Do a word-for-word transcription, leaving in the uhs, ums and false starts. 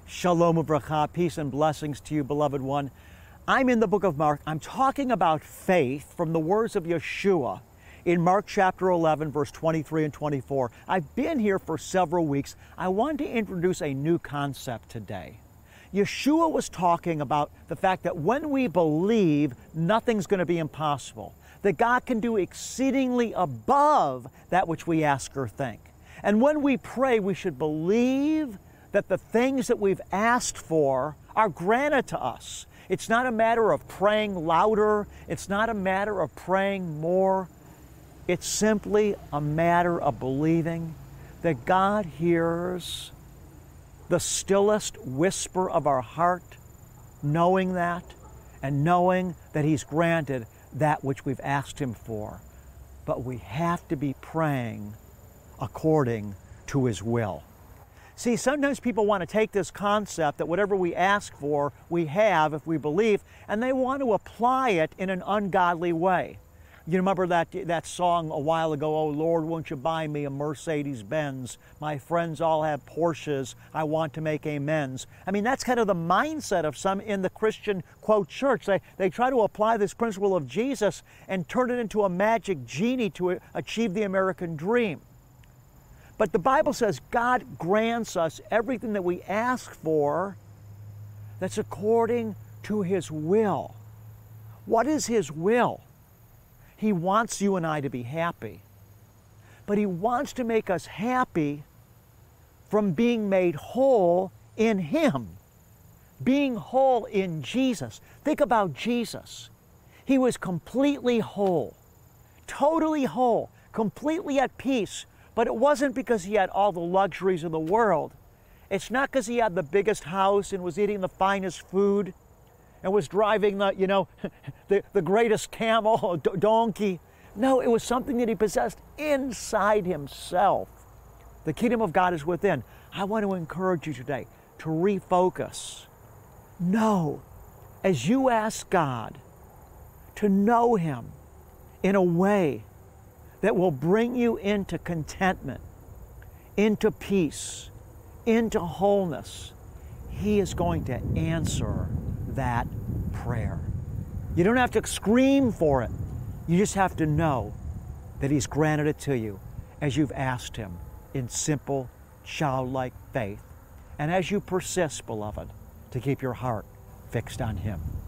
Shalom Uvracha, peace and blessings to you, beloved one. I'm in the book of Mark. I'm talking about faith from the words of Yeshua in Mark chapter eleven, verse twenty-three and twenty-four. I've been here for several weeks. I wanted to introduce a new concept today. Yeshua was talking about the fact that when we believe, nothing's going to be impossible. That God can do exceedingly above that which we ask or think. And when we pray, we should believe that the things that we've asked for are granted to us. It's not a matter of praying louder. It's not a matter of praying more. It's simply a matter of believing that God hears the stillest whisper of our heart, knowing that, and knowing that He's granted that which we've asked Him for. But we have to be praying according to His will. See, sometimes people want to take this concept that whatever we ask for, we have if we believe, and they want to apply it in an ungodly way. You remember that, that song a while ago, "Oh Lord, won't you buy me a Mercedes Benz? My friends all have Porsches. I want to make amends." I mean, that's kind of the mindset of some in the Christian, quote, church. They, they try to apply this principle of Jesus and turn it into a magic genie to achieve the American dream. But the Bible says God grants us everything that we ask for that's according to His will. What is His will? He wants you and I to be happy. But He wants to make us happy from being made whole in Him. Being whole in Jesus. Think about Jesus. He was completely whole. Totally whole. Completely at peace. But it wasn't because He had all the luxuries of the world. It's not because He had the biggest house and was eating the finest food and was driving the, you know, the, the greatest camel or donkey. No, it was something that He possessed inside Himself. The kingdom of God is within. I want to encourage you today to refocus. No, as you ask God to know Him in a way that will bring you into contentment, into peace, into wholeness, He is going to answer that prayer. You don't have to scream for it. You just have to know that He's granted it to you as you've asked Him in simple, childlike faith. And as you persist, beloved, to keep your heart fixed on Him.